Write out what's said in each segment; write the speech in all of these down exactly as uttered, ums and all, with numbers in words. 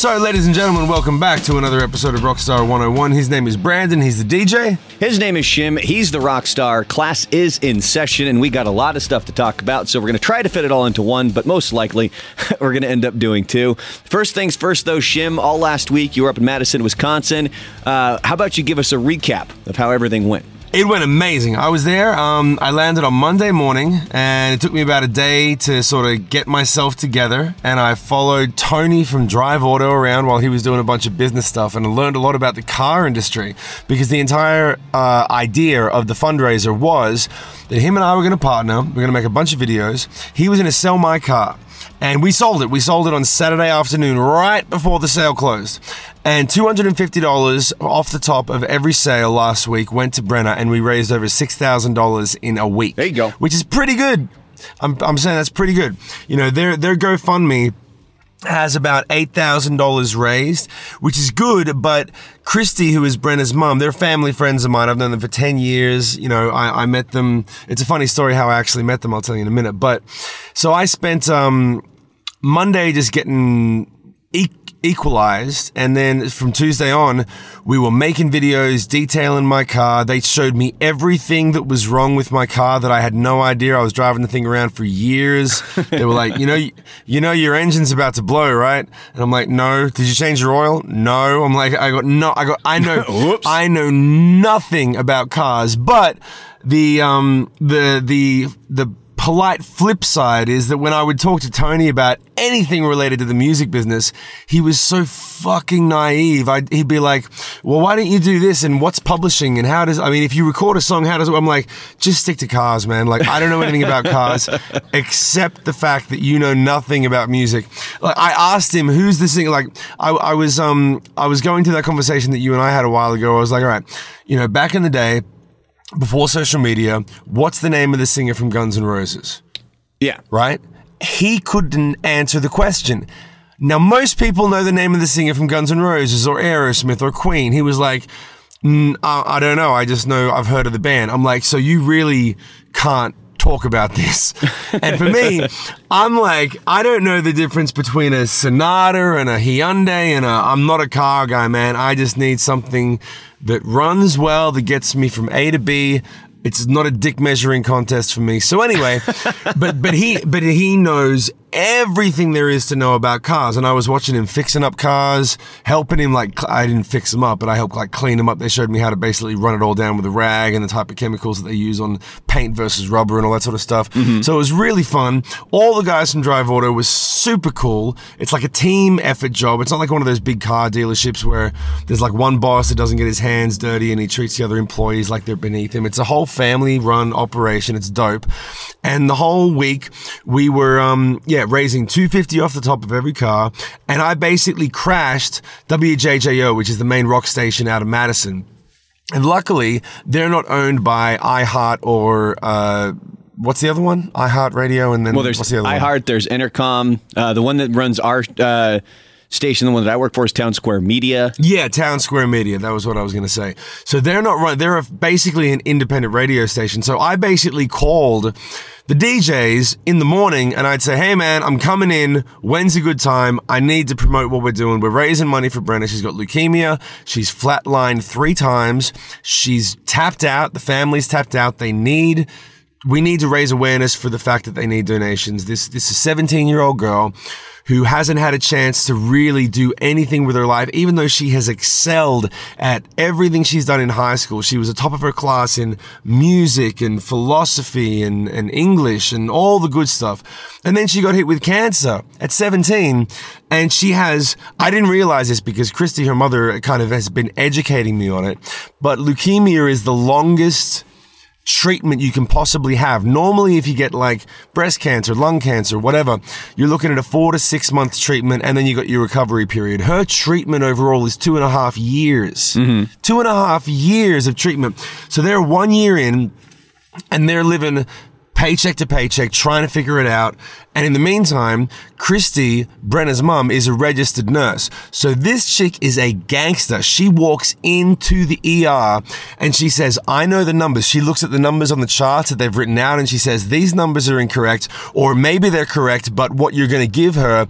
So, ladies and gentlemen, welcome back to another episode of Rockstar one oh one. His name is Brandon. He's the D J. His name is Shim. He's the rock star. Class is in session, and we got a lot of stuff to talk about, so we're going to try to fit it all into one, but most likely we're going to end up doing two. First things first, though, Shim, all last week you were up in Madison, Wisconsin. Uh, how about you give us a recap of how everything went? It went amazing. I was there. Um, I landed on Monday morning, and it took me about a day to sort of get myself together. And I followed Tony from Drive Auto around while he was doing a bunch of business stuff, and I learned a lot about the car industry because the entire uh, idea of the fundraiser was that him and I were going to partner. We're going to make a bunch of videos. He was going to sell my car. And we sold it. We sold it on Saturday afternoon, right before the sale closed. And two hundred fifty dollars off the top of every sale last week went to Brenner, and we raised over six thousand dollars in a week. There you go. Which is pretty good. I'm, I'm saying that's pretty good. You know, their their GoFundMe has about eight thousand dollars raised, which is good, but Christy, who is Brenner's mum, they're family friends of mine. I've known them for ten years. You know, I, I met them. It's a funny story how I actually met them. I'll tell you in a minute. But so I spent um, Monday just getting e- equalized, and then from Tuesday on, we were making videos detailing my car. They showed me everything that was wrong with my car that I had no idea. I was driving the thing around for years. They were like, you know, you know, your engine's about to blow, right? And I'm like, no. Did you change your oil? No. I'm like, I got no. I got. I know. I know nothing about cars, but the um the the the. polite flip side is that when I would talk to Tony about anything related to the music business, he was so fucking naive. I'd, he'd be like, well, why don't you do this? And what's publishing? And how does, I mean, if you record a song, how does it, I'm like, just stick to cars, man. Like, I don't know anything about cars except the fact that you know nothing about music. Like, I asked him, who's the singer? Like, I, I was, um, I was going through that conversation that you and I had a while ago. I was like, all right, you know, back in the day, before social media, what's the name of the singer from Guns N' Roses? Yeah. Right? He couldn't answer the question. Now, most people know the name of the singer from Guns N' Roses or Aerosmith or Queen. He was like, mm, I, I don't know. I just know I've heard of the band. I'm like, so you really can't talk about this. And for me, I'm like, I don't know the difference between a Sonata and a Hyundai and a, I'm not a car guy, man. I just need something that runs well, that gets me from A to B. It's not a dick measuring contest for me. So anyway, but but he but he knows everything there is to know about cars. And I was watching him fixing up cars, helping him, like, I didn't fix them up, but I helped like clean them up. They showed me how to basically run it all down with a rag and the type of chemicals that they use on paint versus rubber and all that sort of stuff. Mm-hmm. So it was really fun. All the guys from Drive Auto was super cool. It's like a team effort job. It's not like one of those big car dealerships where there's like one boss that doesn't get his hands dirty and he treats the other employees like they're beneath him. It's a whole family run operation. It's dope. And the whole week we were, um, yeah, raising two hundred fifty dollars off the top of every car, and I basically crashed W J J O, which is the main rock station out of Madison. And luckily, they're not owned by iHeart or uh, what's the other one? iHeart Radio, and then well, there's what's the other iHeart, one? There's Intercom, uh, the one that runs our uh, station, the one that I work for is Town Square Media. Yeah, Town Square Media. That was what I was going to say. So they're not run. They're a, basically an independent radio station. So I basically called the D Js in the morning and I'd say, hey man, I'm coming in. When's a good time? I need to promote what we're doing. We're raising money for Brenna. She's got leukemia. She's flatlined three times. She's tapped out. The family's tapped out. They need, we need to raise awareness for the fact that they need donations. This, this is a seventeen year old girl who hasn't had a chance to really do anything with her life, even though she has excelled at everything she's done in high school. She was the top of her class in music and philosophy and, and English and all the good stuff. And then she got hit with cancer at seventeen. And she has, I didn't realize this because Christy, her mother, kind of has been educating me on it, but leukemia is the longest treatment you can possibly have. Normally, if you get like breast cancer, lung cancer, whatever, you're looking at a four to six month treatment and then you got your recovery period. Her treatment overall is two and a half years. Mm-hmm. Two and a half years of treatment. So they're one year in and they're living paycheck to paycheck, trying to figure it out. And in the meantime, Christy, Brenna's mum, is a registered nurse. So this chick is a gangster. She walks into the E R and she says, I know the numbers. She looks at the numbers on the charts that they've written out and she says, these numbers are incorrect, or maybe they're correct, but what you're going to give her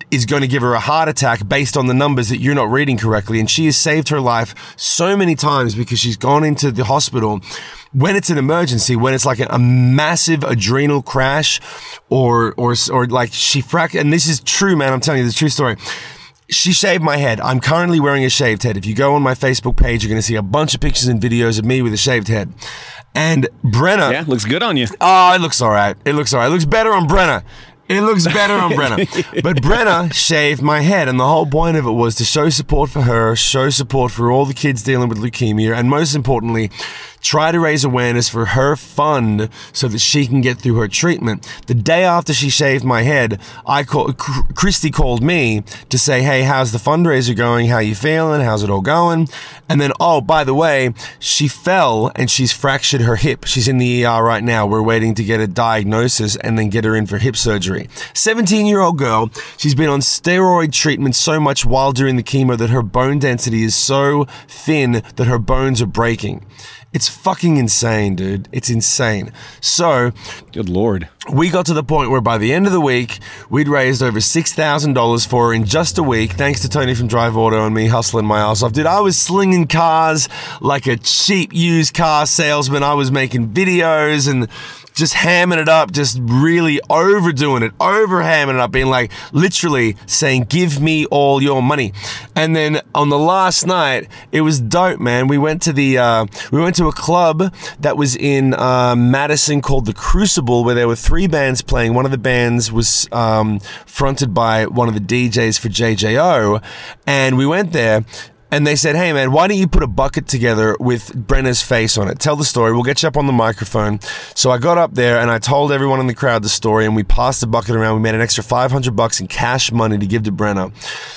is going to give her a heart attack based on the numbers that you're not reading correctly. And she has saved her life so many times because she's gone into the hospital when it's an emergency, when it's like a, a massive adrenal crash or, or, or like she frac, and this is true, man. I'm telling you the true story. She shaved my head. I'm currently wearing a shaved head. If you go on my Facebook page, you're going to see a bunch of pictures and videos of me with a shaved head. And Brenna... Yeah, looks good on you. Oh, it looks all right. It looks all right. It looks better on Brenna. It looks better on Brenna. But Brenna shaved my head, and the whole point of it was to show support for her, show support for all the kids dealing with leukemia, and most importantly, try to raise awareness for her fund so that she can get through her treatment. The day after she shaved my head, I call, Christy called me to say, hey, how's the fundraiser going? How you feeling? How's it all going? And then, oh, by the way, she fell and she's fractured her hip. She's in the E R right now. We're waiting to get a diagnosis and then get her in for hip surgery. seventeen-year-old girl. She's been on steroid treatment so much while doing the chemo that her bone density is so thin that her bones are breaking. It's fucking insane, dude. It's insane. So, good Lord. We got to the point where by the end of the week, we'd raised over six thousand dollars for her in just a week, thanks to Tony from Drive Auto and me hustling my ass off. Dude, I was slinging cars like a cheap used car salesman. I was making videos and just hamming it up, just really overdoing it, over hamming it up, being like literally saying, give me all your money. And then on the last night, it was dope, man. We went to the, uh, we went to a club that was in uh, Madison called The Crucible, where there were three bands playing. One of the bands was um, fronted by one of the D Js for J J O. And we went there. And they said, hey, man, why don't you put a bucket together with Brenna's face on it? Tell the story. We'll get you up on the microphone. So I got up there and I told everyone in the crowd the story, and we passed the bucket around. We made an extra five hundred bucks in cash money to give to Brenna.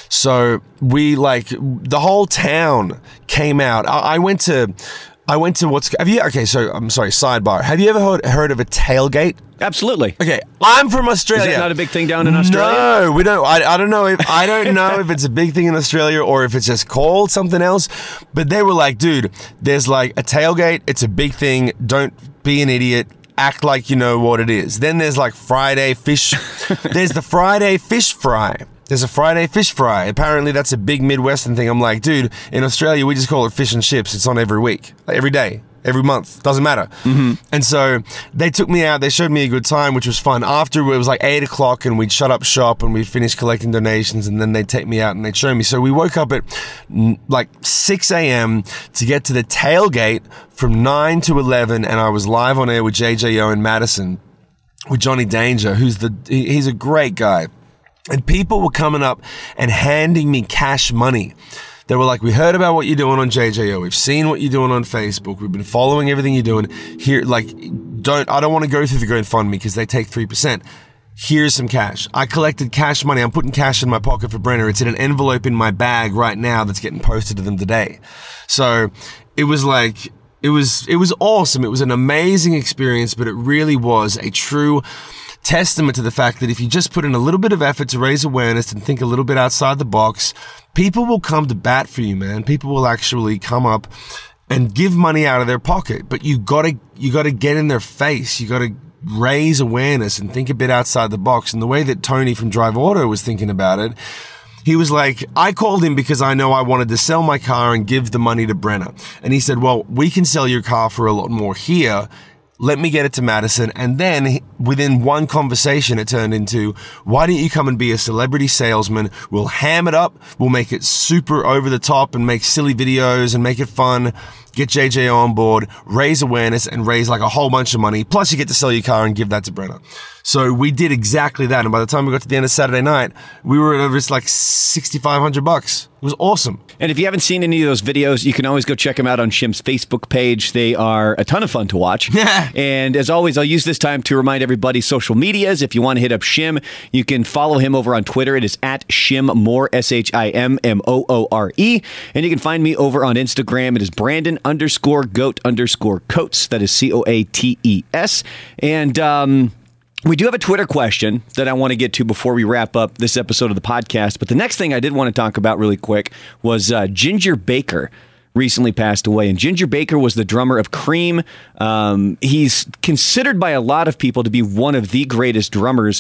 So we, like, the whole town came out. I, I went to... I went to what's... Have you... Okay, so I'm sorry, sidebar. Have you ever heard, heard of a tailgate? Absolutely. Okay, I'm from Australia. Is that not a big thing down in Australia? No, we don't. I, I don't know if I don't know if it's a big thing in Australia or if it's just called something else. But they were like, dude, there's like a tailgate. It's a big thing. Don't be an idiot. Act like you know what it is. Then there's like Friday fish. There's the Friday fish fry. There's a Friday fish fry. Apparently, that's a big Midwestern thing. I'm like, dude, in Australia, we just call it fish and chips. It's on every week, like every day, every month. Doesn't matter. Mm-hmm. And so they took me out. They showed me a good time, which was fun. After, it was like eight o'clock, and we'd shut up shop, and we'd finish collecting donations, and then they'd take me out, and they'd show me. So we woke up at like six a.m. to get to the tailgate from nine to eleven, and I was live on air with J J O in Madison with Johnny Danger, who's the he's a great guy. And people were coming up and handing me cash money. They were like, we heard about what you're doing on J J O. We've seen what you're doing on Facebook. We've been following everything you're doing. Here, like, don't, I don't want to go through the GoFundMe because they take three percent. Here's some cash. I collected cash money. I'm putting cash in my pocket for Brenna. It's in an envelope in my bag right now that's getting posted to them today. So it was like, it was, it was awesome. It was an amazing experience, but it really was a true testament to the fact that if you just put in a little bit of effort to raise awareness and think a little bit outside the box, people will come to bat for you, man. People will actually come up and give money out of their pocket, but you gotta, you gotta get in their face. You gotta raise awareness and think a bit outside the box. And the way that Tony from Drive Auto was thinking about it, he was like, I called him because I know I wanted to sell my car and give the money to Brenna. And he said, well, we can sell your car for a lot more here. Let me get it to Madison. And then within one conversation, it turned into, why don't you come and be a celebrity salesman? We'll ham it up. We'll make it super over the top and make silly videos and make it fun. Get J J O on board, raise awareness, and raise like a whole bunch of money. Plus, you get to sell your car and give that to Brenna. So we did exactly that. And by the time we got to the end of Saturday night, we were at over like sixty-five hundred bucks. It was awesome. And if you haven't seen any of those videos, you can always go check them out on Shim's Facebook page. They are a ton of fun to watch. And as always, I'll use this time to remind everybody social medias. If you want to hit up Shim, you can follow him over on Twitter. It is at Shim Moore, S H I M M O O R E. And you can find me over on Instagram. It is Brandon underscore goat underscore coats. That is C O A T E S. And, um... we do have a Twitter question that I want to get to before we wrap up this episode of the podcast. But the next thing I did want to talk about really quick was uh, Ginger Baker recently passed away. And Ginger Baker was the drummer of Cream. Um, he's considered by a lot of people to be one of the greatest drummers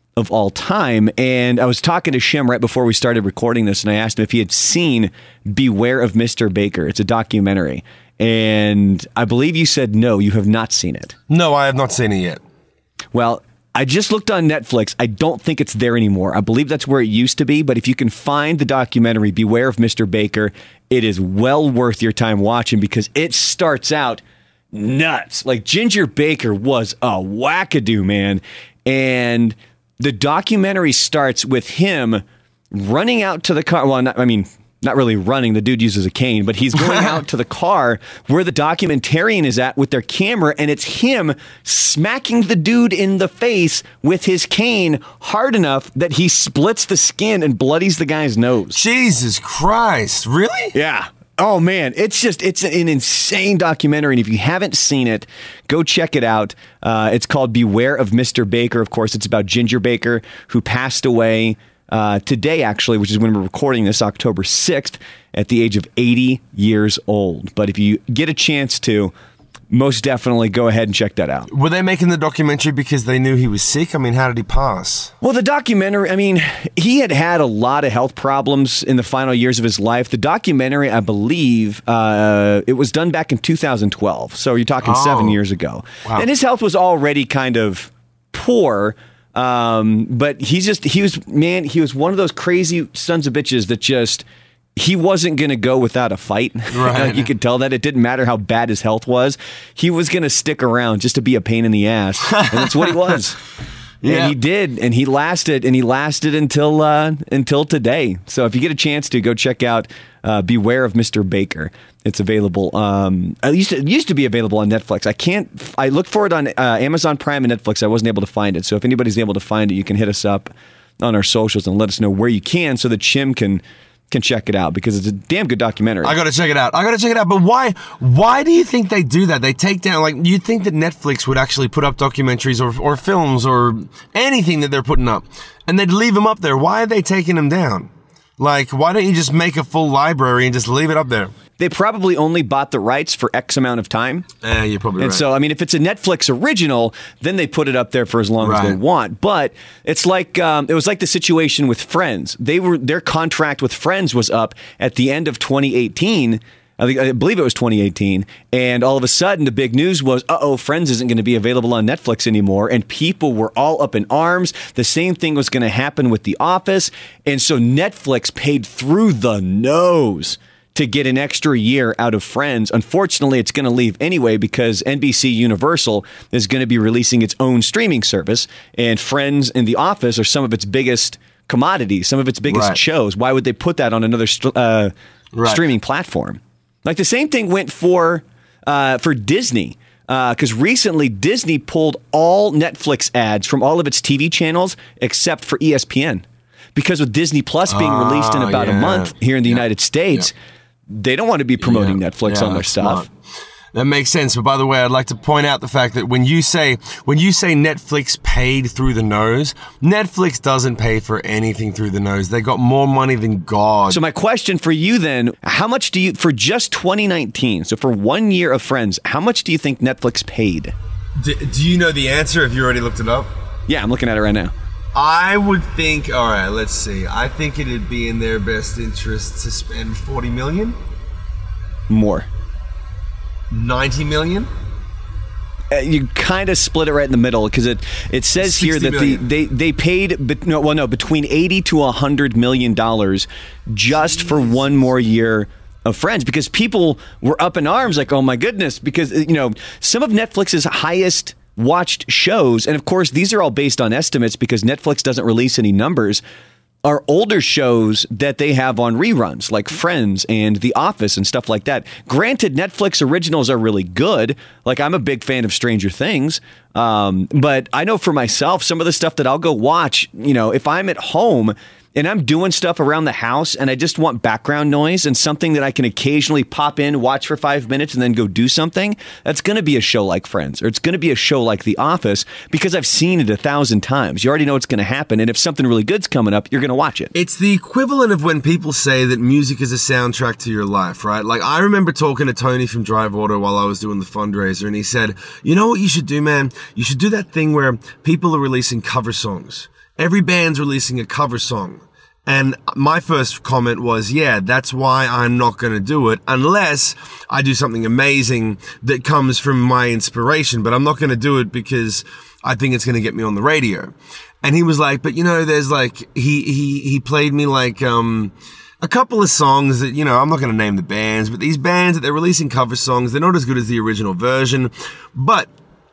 of all time. And I was talking to Shim right before we started recording this, and I asked him if he had seen Beware of Mister Baker. It's a documentary. And I believe you said no, you have not seen it. No, I have not seen it yet. Well, I just looked on Netflix. I don't think it's there anymore. I believe that's where it used to be. But if you can find the documentary Beware of Mister Baker, it is well worth your time watching because it starts out nuts. Like Ginger Baker was a wackadoo, man. And the documentary starts with him running out to the car. Well, not, I mean, not really running. The dude uses a cane, but he's going out to the car where the documentarian is at with their camera, and it's him smacking the dude in the face with his cane hard enough that he splits the skin and bloodies the guy's nose. Jesus Christ. Really? Yeah. Oh, man. It's just, it's an insane documentary. And if you haven't seen it, go check it out. Uh, it's called Beware of Mister Baker. Of course, it's about Ginger Baker, who passed away Uh, today, actually, which is when we're recording this, October sixth, at the age of eighty years old. But if you get a chance to, most definitely go ahead and check that out. Were they making the documentary because they knew he was sick? I mean, how did he pass? Well, the documentary, I mean, he had had a lot of health problems in the final years of his life. The documentary, I believe, uh, it was done back in two thousand twelve. So you're talking Oh. seven years ago. Wow. And his health was already kind of poor. Um, but he's just, he was, man, he was one of those crazy sons of bitches that just, he wasn't going to go without a fight. Right. Like you could tell that. It didn't matter how bad his health was. He was going to stick around just to be a pain in the ass. And that's what he was. Yeah. And he did, and he lasted, and he lasted until uh, until today. So if you get a chance to, go check out uh, Beware of Mister Baker. It's available. Um, it used to, it used to be available on Netflix. I can't. I looked for it on uh, Amazon Prime and Netflix. I wasn't able to find it. So if anybody's able to find it, you can hit us up on our socials and let us know where you can, so that Chim can can check it out, because it's a damn good documentary. I gotta check it out. I gotta check it out. But why? Why do you think they do that? They take down, like, you'd think that Netflix would actually put up documentaries or or films or anything that they're putting up, and they'd leave them up there. Why are they taking them down? Like, why don't you just make a full library and just leave it up there? They probably only bought the rights for X amount of time. Eh, you're probably And right. so, I mean, if it's a Netflix original, then they put it up there for as long as they Right. want. But it's like, um, it was like the situation with Friends. They were, their contract with Friends was up at the end of twenty eighteen. I, think, I believe it was twenty eighteen. And all of a sudden, the big news was, uh-oh, Friends isn't going to be available on Netflix anymore. And people were all up in arms. The same thing was going to happen with The Office. And so Netflix paid through the nose to get an extra year out of Friends. Unfortunately, it's going to leave anyway, because N B C Universal is going to be releasing its own streaming service, and Friends and The Office are some of its biggest commodities, some of its biggest Right. shows. Why would they put that on another st- uh, Right. streaming platform? Like the same thing went for uh, for Disney. Because uh, recently Disney pulled all Netflix ads from all of its T V channels except for E S P N. Because with Disney Plus being Oh, released in about a yeah. month here in the Yeah. United States, they don't want to be promoting Yeah. Netflix Yeah, on their that's stuff. smart. That makes sense. But by the way, I'd like to point out the fact that when you say when you say Netflix paid through the nose, Netflix doesn't pay for anything through the nose. They got more money than God. So my question for you then, how much do you, for just twenty nineteen, so for one year of Friends, how much do you think Netflix paid? do, do you know the answer? Have you already looked it up? Yeah, I'm looking at it right now. I would think. All right, let's see. I think it'd be in their best interest to spend forty million, More. ninety million. Uh, you kind of split it right in the middle, because it, it says here that the, sixty million. they, they paid, bet- no, well, no, between eighty to one hundred million dollars just for one more year of Friends, because people were up in arms like, oh my goodness, because, you know, some of Netflix's highest watched shows, and of course these are all based on estimates because Netflix doesn't release any numbers, are older shows that they have on reruns, like Friends and The Office and stuff like that. Granted, Netflix originals are really good. Like, I'm a big fan of Stranger Things. Um, but I know for myself, some of the stuff that I'll go watch, you know, if I'm at home and I'm doing stuff around the house and I just want background noise and something that I can occasionally pop in, watch for five minutes and then go do something, that's going to be a show like Friends, or it's going to be a show like The Office, because I've seen it a thousand times. You already know what's going to happen. And if something really good's coming up, you're going to watch it. It's the equivalent of when people say that music is a soundtrack to your life, right? Like, I remember talking to Tony from Drive Auto while I was doing the fundraiser, and he said, you know what you should do, man? You should do that thing where people are releasing cover songs. every band's releasing a cover song. And my first comment was, yeah, that's why I'm not going to do it unless I do something amazing that comes from my inspiration. But I'm not going to do it because I think it's going to get me on the radio. And he was like, but you know, there's like, he, he, he played me like, um, a couple of songs that, you know, I'm not going to name the bands, but these bands that they're releasing cover songs, they're not as good as the original version. But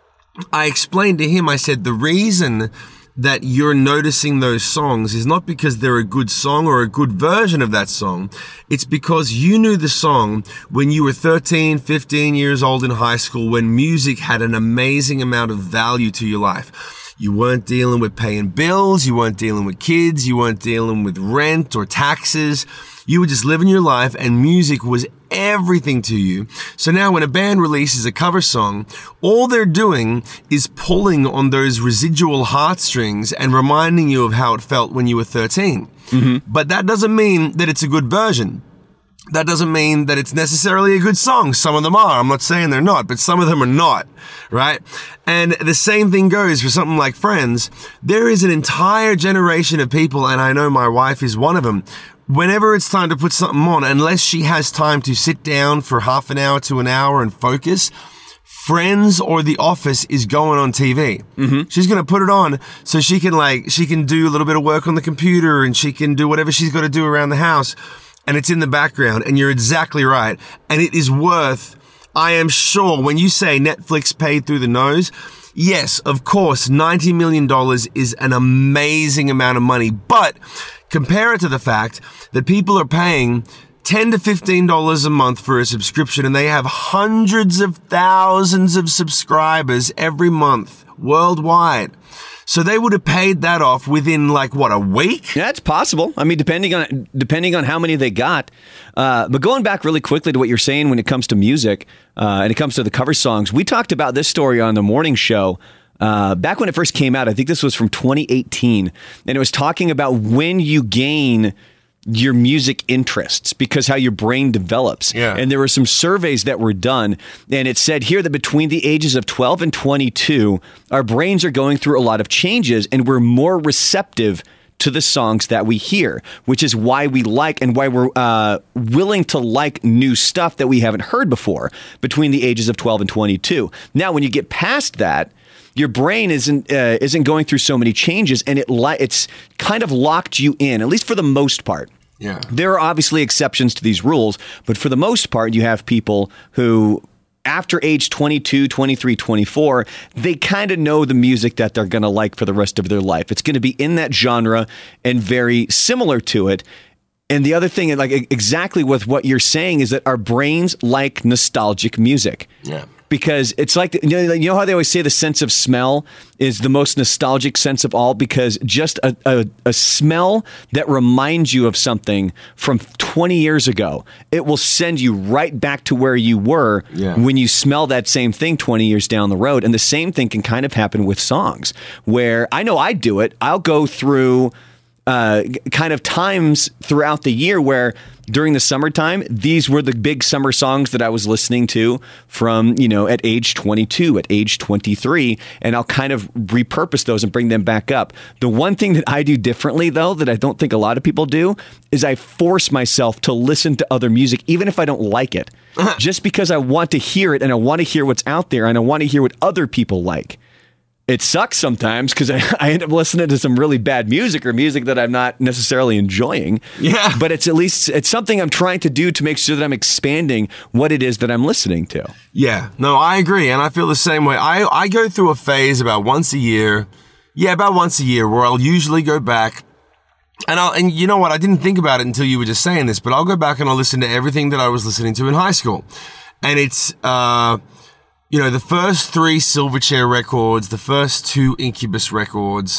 I explained to him, I said, the reason that you're noticing those songs is not because they're a good song or a good version of that song. It's because you knew the song when you were thirteen, fifteen years old in high school, when music had an amazing amount of value to your life. You weren't dealing with paying bills. You weren't dealing with kids. You weren't dealing with rent or taxes. You were just living your life, and music was everything to you. So now when a band releases a cover song, all they're doing is pulling on those residual heartstrings and reminding you of how it felt when you were thirteen. Mm-hmm. But that doesn't mean that it's a good version. That doesn't mean that it's necessarily a good song. Some of them are. I'm not saying they're not, but some of them are not, right? And the same thing goes for something like Friends. There is an entire generation of people, and I know my wife is one of them. Whenever it's time to put something on, unless she has time to sit down for half an hour to an hour and focus, Friends or The Office is going on T V. Mm-hmm. She's going to put it on so she can like, she can do a little bit of work on the computer, and she can do whatever she's got to do around the house. And it's in the background, and you're exactly right. And it is worth, I am sure, when you say Netflix paid through the nose, yes, of course, ninety million dollars is an amazing amount of money. But compare it to the fact that people are paying ten to fifteen dollars a month for a subscription, and they have hundreds of thousands of subscribers every month worldwide. So they would have paid that off within like what, a week? Yeah, it's possible. I mean, depending on depending on how many they got. Uh, but going back really quickly to what you're saying when it comes to music uh, and it comes to the cover songs, we talked about this story on the morning show uh, back when it first came out. I think this was from twenty eighteen, and it was talking about when you gain your music interests, because how your brain develops. Yeah. And there were some surveys that were done, and it said here that between the ages of twelve and twenty-two, our brains are going through a lot of changes, and we're more receptive to the songs that we hear, which is why we like and why we're uh, willing to like new stuff that we haven't heard before between the ages of twelve and twenty-two. Now, when you get past that, your brain isn't uh, isn't going through so many changes, and it li- it's kind of locked you in, at least for the most part. Yeah. There are obviously exceptions to these rules, but for the most part, you have people who, after age twenty-two, twenty-three, twenty-four, they kind of know the music that they're going to like for the rest of their life. It's going to be in that genre and very similar to it. And the other thing, like exactly with what you're saying, is that our brains like nostalgic music. Yeah. Because it's like, you know, you know how they always say the sense of smell is the most nostalgic sense of all, because just a, a, a smell that reminds you of something from twenty years ago, it will send you right back to where you were yeah. when you smell that same thing twenty years down the road. And the same thing can kind of happen with songs, where I know I do it. I'll go through uh, kind of times throughout the year where during the summertime, these were the big summer songs that I was listening to from, you know, at age twenty-two, at age twenty-three, and I'll kind of repurpose those and bring them back up. The one thing that I do differently, though, that I don't think a lot of people do, is I force myself to listen to other music, even if I don't like it, just because I want to hear it, and I want to hear what's out there, and I want to hear what other people like. It sucks sometimes because I, I end up listening to some really bad music or music that I'm not necessarily enjoying. Yeah. But it's at least, it's something I'm trying to do to make sure that I'm expanding what it is that I'm listening to. Yeah. No, I agree. And I feel the same way. I, I go through a phase about once a year. Yeah, about once a year where I'll usually go back. And I'll, and you know what? I didn't think about it until you were just saying this, but I'll go back and I'll listen to everything that I was listening to in high school. And it's, uh, you know, the first three Silverchair records, the first two Incubus records,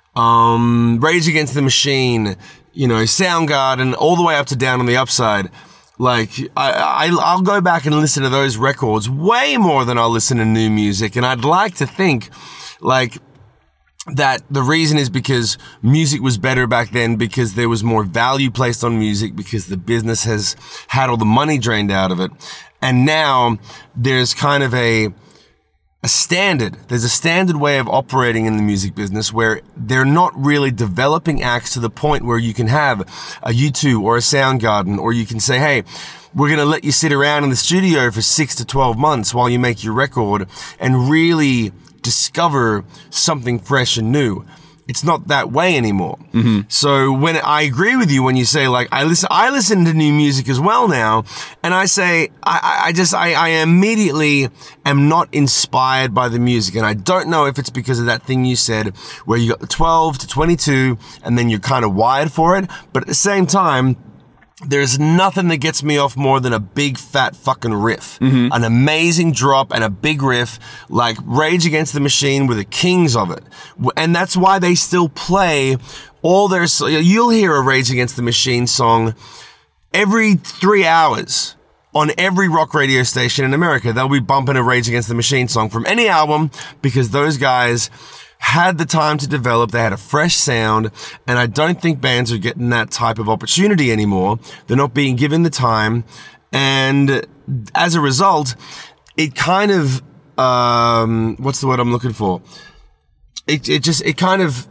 um, Rage Against the Machine, you know, Soundgarden, all the way up to Down on the Upside. Like, I, I, I'll go back and listen to those records way more than I'll listen to new music. And I'd like to think, like, that the reason is because music was better back then, because there was more value placed on music, because the business has had all the money drained out of it. And now there's kind of a, a standard. There's a standard way of operating in the music business where they're not really developing acts to the point where you can have a U two or a Soundgarden, or you can say, hey, we're going to let you sit around in the studio for six to twelve months while you make your record and really discover something fresh and new. It's not that way anymore. Mm-hmm. So when I agree with you when you say, like, I listen, I listen to new music as well now, and I say, I, I just, I, I immediately am not inspired by the music, and I don't know if it's because of that thing you said, where you got the twelve to twenty-two, and then you're kind of wired for it, but at the same time, there's nothing that gets me off more than a big fat fucking riff. Mm-hmm. An amazing drop and a big riff, like Rage Against the Machine were the kings of it. And that's why they still play all their, you'll hear a Rage Against the Machine song every three hours on every rock radio station in America. They'll be bumping a Rage Against the Machine song from any album, because those guys had the time to develop, they had a fresh sound, and I don't think bands are getting that type of opportunity anymore. They're not being given the time, and as a result, it kind of, um, what's the word I'm looking for? It, it just, it kind of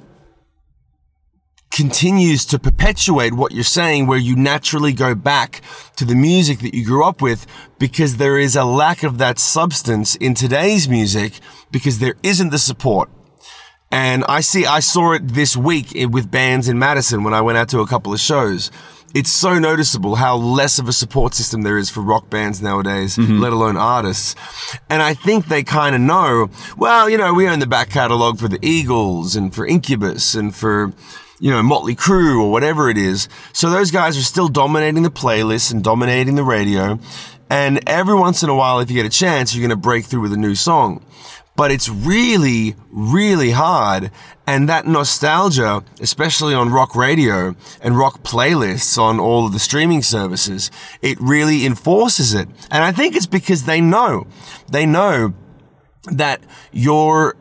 continues to perpetuate what you're saying, where you naturally go back to the music that you grew up with, because there is a lack of that substance in today's music, because there isn't the support. And I see, I saw it this week with bands in Madison when I went out to a couple of shows. It's so noticeable how less of a support system there is for rock bands nowadays, mm-hmm. let alone artists. And I think they kind of know, well, you know, we own the back catalog for the Eagles and for Incubus and for, you know, Motley Crue or whatever it is. So those guys are still dominating the playlists and dominating the radio. And every once in a while, if you get a chance, you're going to break through with a new song. But it's really, really hard. And that nostalgia, especially on rock radio and rock playlists on all of the streaming services, it really enforces it. And I think it's because they know, they know that you're,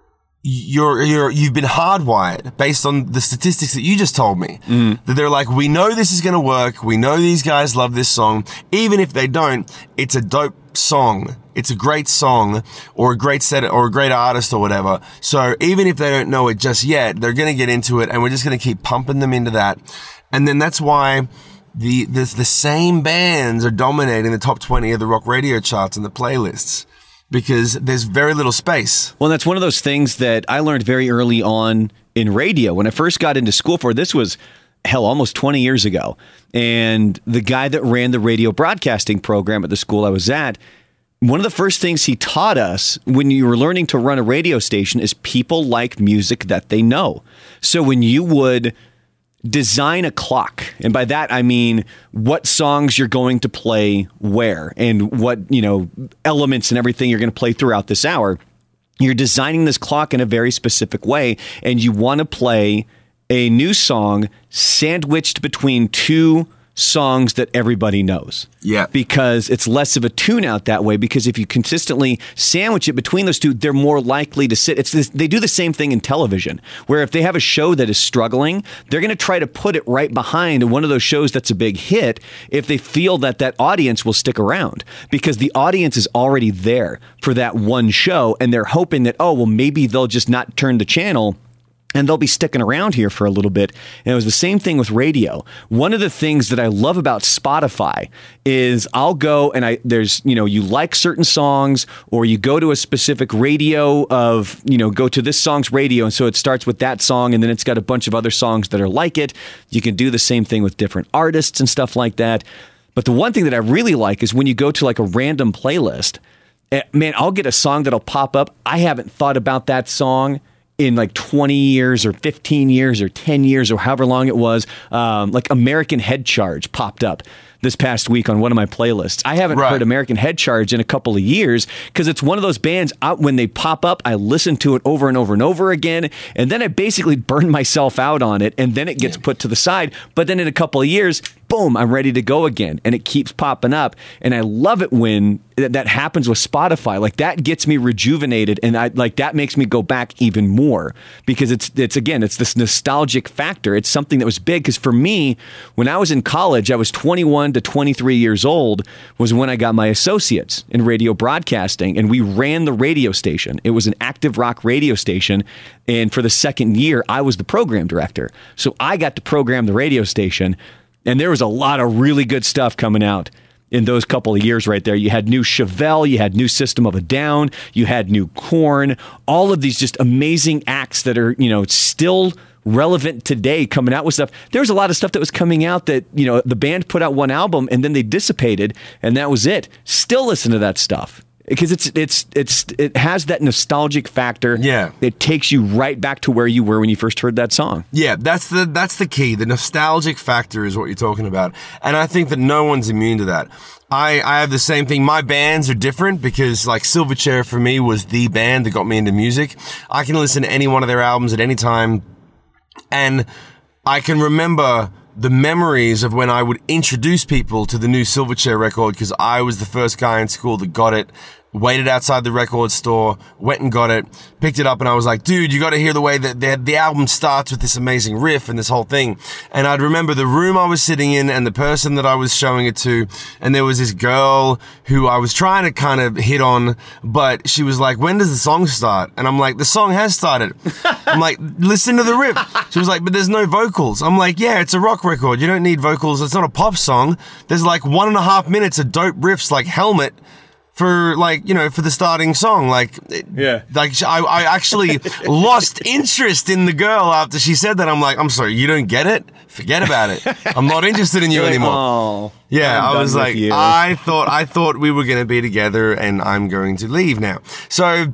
you're, you're, you've been hardwired based on the statistics that you just told me. Mm. That they're like, we know this is going to work. We know these guys love this song. Even if they don't, it's a dope song. It's a great song, or a great set, or a great artist, or whatever. So even if they don't know it just yet, they're going to get into it, and we're just going to keep pumping them into that. And then that's why the, the the same bands are dominating the top twenty of the rock radio charts and the playlists, because there's very little space. Well, that's one of those things that I learned very early on in radio. When I first got into school for this was, hell, almost twenty years ago. And the guy that ran the radio broadcasting program at the school I was at, one of the first things he taught us when you were learning to run a radio station is people like music that they know. So when you would design a clock, and by that I mean what songs you're going to play where, and what, you know, elements and everything you're going to play throughout this hour, you're designing this clock in a very specific way, and you want to play a new song sandwiched between two songs that everybody knows. Yeah. Because it's less of a tune out that way, because if you consistently sandwich it between those two, they're more likely to sit. It's this, they do the same thing in television, where if they have a show that is struggling, they're going to try to put it right behind one of those shows that's a big hit if they feel that that audience will stick around, because the audience is already there for that one show, and they're hoping that, oh, well, maybe they'll just not turn the channel and they'll be sticking around here for a little bit. And it was the same thing with radio. One of the things that I love about Spotify is I'll go and I there's, you know, you like certain songs, or you go to a specific radio of, you know, go to this song's radio. And so it starts with that song, and then it's got a bunch of other songs that are like it. You can do the same thing with different artists and stuff like that. But the one thing that I really like is when you go to like a random playlist, man, I'll get a song that'll pop up. I haven't thought about that song in like twenty years or fifteen years or ten years or however long it was. Um, like American Head Charge popped up this past week on one of my playlists. I haven't right. heard American Head Charge in a couple of years, because it's one of those bands, I, when they pop up, I listen to it over and over and over again, and then I basically burn myself out on it, and then it gets yeah. put to the side. But then in a couple of years, boom, I'm ready to go again. And it keeps popping up. And I love it when that, that happens with Spotify. Like that gets me rejuvenated. And I like that makes me go back even more because it's, it's again, it's this nostalgic factor. It's something that was big. Because for me, when I was in college, I was twenty-one to twenty-three years old was when I got my associates in radio broadcasting. And we ran the radio station. It was an active rock radio station. And for the second year, I was the program director. So I got to program the radio station. And there was a lot of really good stuff coming out in those couple of years right there. You had new Chevelle, you had new System of a Down, you had new Korn, all of these just amazing acts that are, you know, still relevant today coming out with stuff. There was a lot of stuff that was coming out that, you know, the band put out one album and then they dissipated and that was it. Still listen to that stuff. Because it's it's it's it has that nostalgic factor. Yeah, it takes you right back to where you were when you first heard that song. Yeah, that's the that's the key. The nostalgic factor is what you're talking about, and I think that no one's immune to that. I I have the same thing. My bands are different because like Silverchair for me was the band that got me into music. I can listen to any one of their albums at any time, and I can remember the memories of when I would introduce people to the new Silverchair record because I was the first guy in school that got it, waited outside the record store, went and got it, picked it up, and I was like, dude, you got to hear the way that the, the album starts with this amazing riff and this whole thing. And I'd remember the room I was sitting in and the person that I was showing it to, and there was this girl who I was trying to kind of hit on, but she was like, when does the song start? And I'm like, the song has started. I'm like, listen to the riff. She was like, but there's no vocals. I'm like, yeah, it's a rock record. You don't need vocals. It's not a pop song. There's like one and a half minutes of dope riffs like Helmet for like, you know, for the starting song. Like, yeah, like I, I actually lost interest in the girl after she said that. I'm like, I'm sorry, you don't get it? Forget about it. I'm not interested in you You're anymore. Like, oh, yeah, I'm I was like, you. I thought, I thought we were going to be together and I'm going to leave now. So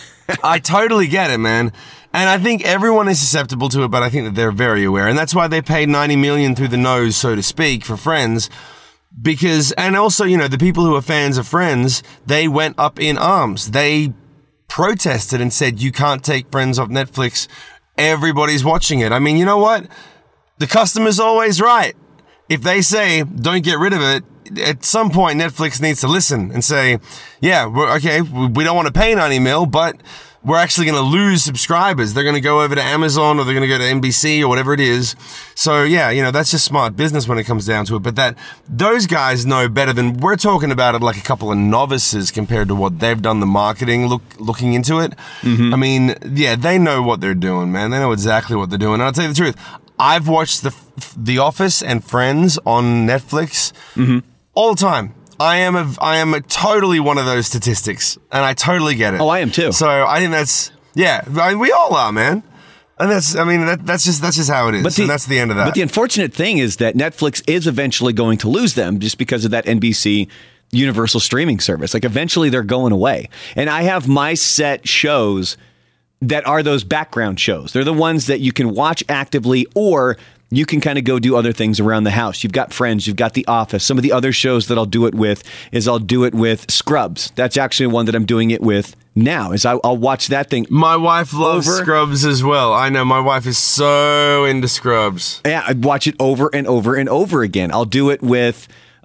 I totally get it, man. And I think everyone is susceptible to it, but I think that they're very aware. And that's why they paid ninety million through the nose, so to speak, for Friends. Because, and also, you know, the people who are fans of Friends, they went up in arms. They protested and said, you can't take Friends off Netflix. Everybody's watching it. I mean, you know what? The customer's always right. If they say, don't get rid of it, at some point, Netflix needs to listen and say, yeah, we're, okay, we don't want to pay ninety mil, but we're actually going to lose subscribers. They're going to go over to Amazon or they're going to go to N B C or whatever it is. So yeah, you know, that's just smart business when it comes down to it. But that those guys know better than we're talking about it like a couple of novices compared to what they've done the marketing look looking into it. Mm-hmm. I mean, yeah, they know what they're doing, man. They know exactly what they're doing. And I'll tell you the truth. I've watched the The Office and Friends on Netflix mm-hmm. all the time. I am a, I am a totally one of those statistics, and I totally get it. Oh, I am too. So I think that's, yeah, I mean, we all are, man. And that's, I mean, that, that's just that's just how it is, but the, and that's the end of that. But the unfortunate thing is that Netflix is eventually going to lose them just because of that N B C Universal streaming service. Like eventually they're going away. And I have my set shows that are those background shows. They're the ones that you can watch actively or you can kind of go do other things around the house. You've got Friends, you've got The Office. Some of the other shows that I'll do it with is I'll do it with Scrubs. That's actually one that I'm doing it with now, is I, I'll watch that thing. My wife loves over. Scrubs as well. I know, my wife is so into Scrubs. Yeah, I watch it over and over and over again. I'll do it with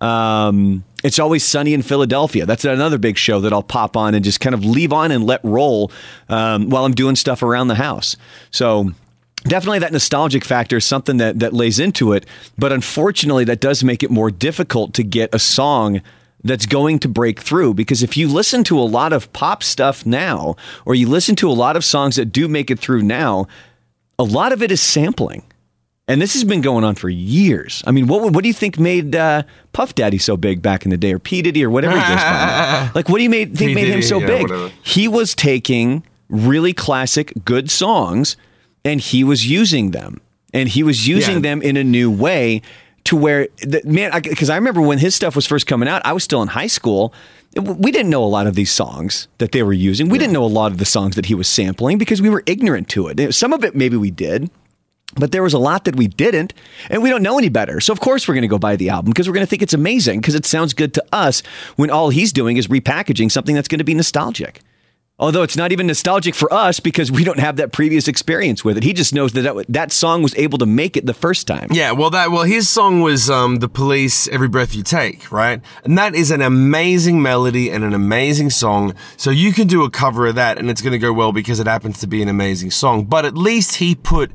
um, It's Always Sunny in Philadelphia. That's another big show that I'll pop on and just kind of leave on and let roll um, while I'm doing stuff around the house. So definitely that nostalgic factor is something that, that lays into it. But unfortunately, that does make it more difficult to get a song that's going to break through. Because if you listen to a lot of pop stuff now, or you listen to a lot of songs that do make it through now, a lot of it is sampling. And this has been going on for years. I mean, what what do you think made uh, Puff Daddy so big back in the day, or P. Diddy, or whatever he goes by? Like, what do you made, think made him so yeah, big? Whatever. He was taking really classic, good songs, and he was using them. And he was using yeah. them in a new way to where, the, man, because I, I remember when his stuff was first coming out, I was still in high school. We didn't know a lot of these songs that they were using. We yeah. didn't know a lot of the songs that he was sampling because we were ignorant to it. Some of it maybe we did, but there was a lot that we didn't, and we don't know any better. So of course we're going to go buy the album because we're going to think it's amazing because it sounds good to us when all he's doing is repackaging something that's going to be nostalgic. Although it's not even nostalgic for us because we don't have that previous experience with it. He just knows that that, that song was able to make it the first time. Yeah, well, that well, his song was um, The Police, Every Breath You Take, right? And that is an amazing melody and an amazing song. So you can do a cover of that and it's going to go well because it happens to be an amazing song. But at least he put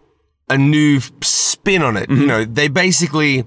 a new spin on it. Mm-hmm. You know, they basically...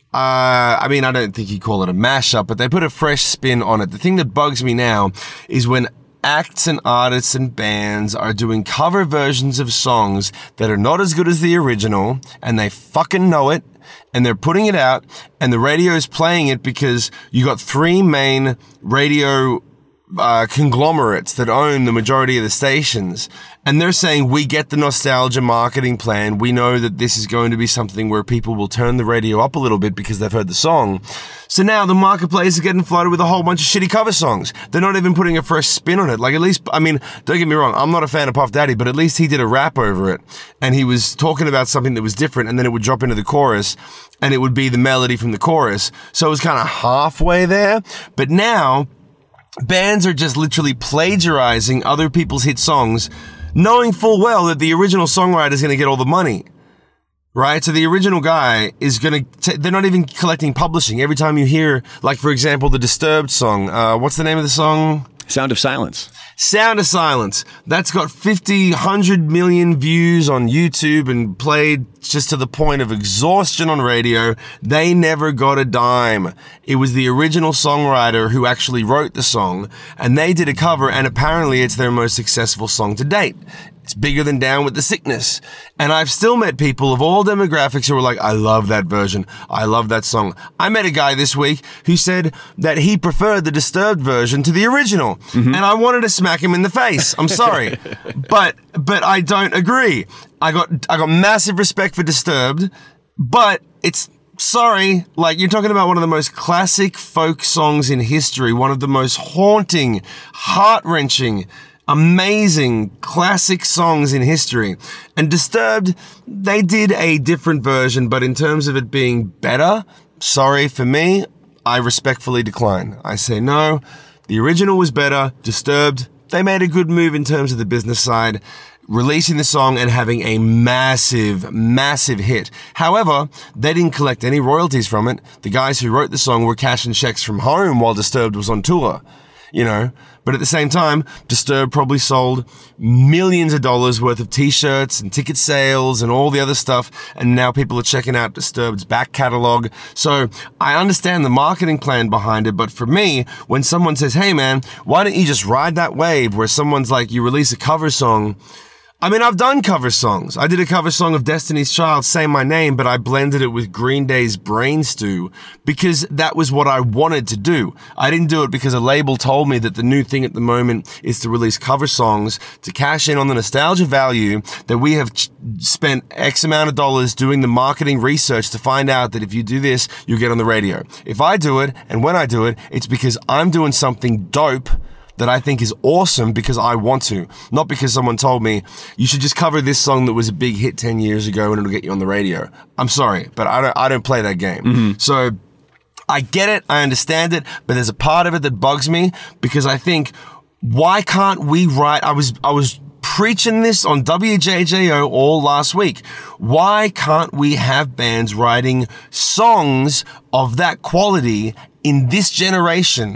Uh, I mean, I don't think you call it a mashup, but they put a fresh spin on it. The thing that bugs me now is when acts and artists and bands are doing cover versions of songs that are not as good as the original, and they fucking know it, and they're putting it out, and the radio is playing it because you got three main radio Uh, conglomerates that own the majority of the stations, and they're saying, we get the nostalgia marketing plan, we know that this is going to be something where people will turn the radio up a little bit because they've heard the song. So now the marketplace is getting flooded with a whole bunch of shitty cover songs. They're not even putting a fresh spin on it. Like, at least, I mean, don't get me wrong, I'm not a fan of Puff Daddy, but at least he did a rap over it, and he was talking about something that was different, and then it would drop into the chorus, and it would be the melody from the chorus. So it was kind of halfway there. But now bands are just literally plagiarizing other people's hit songs, knowing full well that the original songwriter is going to get all the money, right? So the original guy is going to, they're not even collecting publishing. Every time you hear, like, for example, the Disturbed song, uh, what's the name of the song? Sound of Silence. Sound of Silence. That's got fifty, one hundred million views on YouTube and played just to the point of exhaustion on radio. They never got a dime. It was the original songwriter who actually wrote the song, and they did a cover, and apparently it's their most successful song to date. It's bigger than Down with the Sickness. And I've still met people of all demographics who are like, I love that version. I love that song. I met a guy this week who said that he preferred the Disturbed version to the original. Mm-hmm. And I wanted to smack him in the face. I'm sorry. but but I don't agree. I got I got massive respect for Disturbed, but it's sorry, like, you're talking about one of the most classic folk songs in history, one of the most haunting, heart-wrenching, amazing classic songs in history. And Disturbed, they did a different version, but in terms of it being better, sorry, for me, I respectfully decline. I say no, the original was better. Disturbed, they made a good move in terms of the business side, releasing the song and having a massive, massive hit. However, they didn't collect any royalties from it. The guys who wrote the song were cashing checks from home while Disturbed was on tour. You know, but at the same time, Disturbed probably sold millions of dollars worth of t-shirts and ticket sales and all the other stuff. And now people are checking out Disturbed's back catalog. So I understand the marketing plan behind it. But for me, when someone says, hey man, why don't you just ride that wave where someone's like, you release a cover song. I mean, I've done cover songs. I did a cover song of Destiny's Child, Say My Name, but I blended it with Green Day's Brain Stew because that was what I wanted to do. I didn't do it because a label told me that the new thing at the moment is to release cover songs to cash in on the nostalgia value that we have ch- spent X amount of dollars doing the marketing research to find out that if you do this, you get on the radio. If I do it, and when I do it, it's because I'm doing something dope that I think is awesome because I want to, not because someone told me you should just cover this song that was a big hit ten years ago and it'll get you on the radio. I'm sorry, but I don't, I don't play that game. Mm-hmm. So I get it. I understand it, but there's a part of it that bugs me because I think, why can't we write, I was, I was preaching this on W J J O all last week. Why can't we have bands writing songs of that quality in this generation,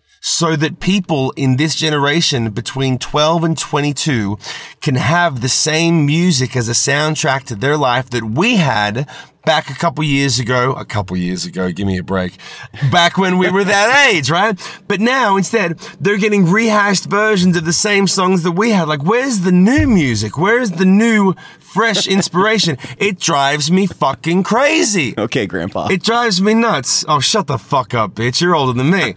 so that people in this generation between twelve and twenty-two can have the same music as a soundtrack to their life that we had back a couple years ago, a couple years ago, give me a break, back when we were that age, right? But now, instead, they're getting rehashed versions of the same songs that we had. Like, where's the new music? Where's the new, fresh inspiration? It drives me fucking crazy. Okay, Grandpa. It drives me nuts. Oh, shut the fuck up, bitch. You're older than me.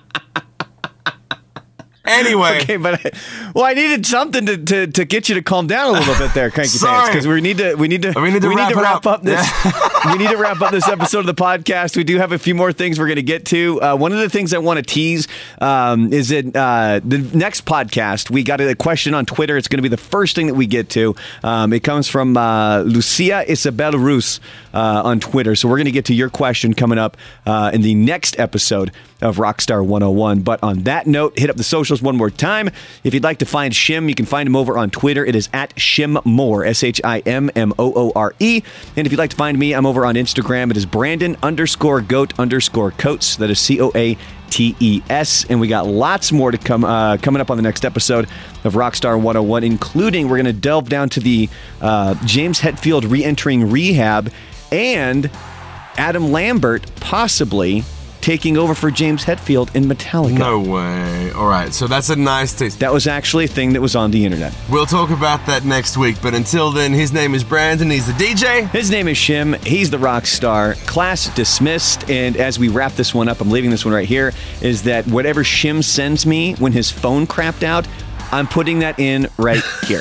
Anyway. Okay, but I, well, I needed something to, to, to get you to calm down a little bit there, Cranky Pants, because we need to we need to we need to we wrap, need to wrap up, up this yeah. we need to wrap up this episode of the podcast. We do have a few more things we're going to get to. Uh, one of the things I want to tease um, is that uh, the next podcast we got a question on Twitter. It's going to be the first thing that we get to. Um, it comes from uh, Lucia Isabel Rus uh, on Twitter. So we're going to get to your question coming up uh, in the next episode of Rockstar one oh one. But on that note, hit up the social socials one more time. If you'd like to find Shim, you can find him over on Twitter. It is at Shimmore, S H I M M O O R E. And if you'd like to find me, I'm over on Instagram. It is Brandon underscore goat underscore coats. That is C O A T E S. And we got lots more to come uh, coming up on the next episode of Rockstar one oh one, including we're going to delve down to the uh, James Hetfield re-entering rehab and Adam Lambert possibly taking over for James Hetfield in Metallica. No way. All right, so that's a nice taste. That was actually a thing that was on the internet. We'll talk about that next week, but until then, his name is Brandon. He's the D J. His name is Shim. He's the rock star. Class dismissed. And as we wrap this one up, I'm leaving this one right here, is that whatever Shim sends me when his phone crapped out, I'm putting that in right here.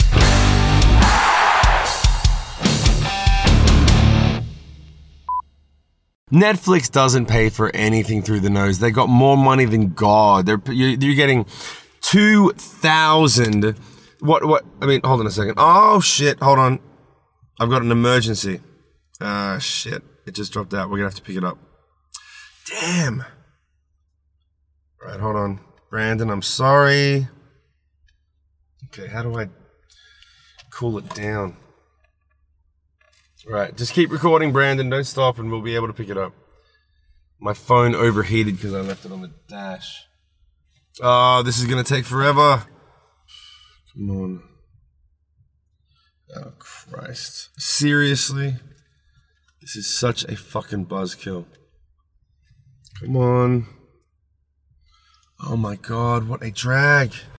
Netflix doesn't pay for anything through the nose. They got more money than God. They're you're, you're getting two thousand. What what? I mean, hold on a second. Oh shit! Hold on. I've got an emergency. Ah uh, shit! It just dropped out. We're gonna have to pick it up. Damn. All right, hold on, Brandon. I'm sorry. Okay, how do I cool it down? All right, just keep recording, Brandon. Don't stop, and we'll be able to pick it up. My phone overheated because I left it on the dash. Oh, this is going to take forever. Come on. Oh, Christ. Seriously? This is such a fucking buzzkill. Come on. Oh, my God. What a drag.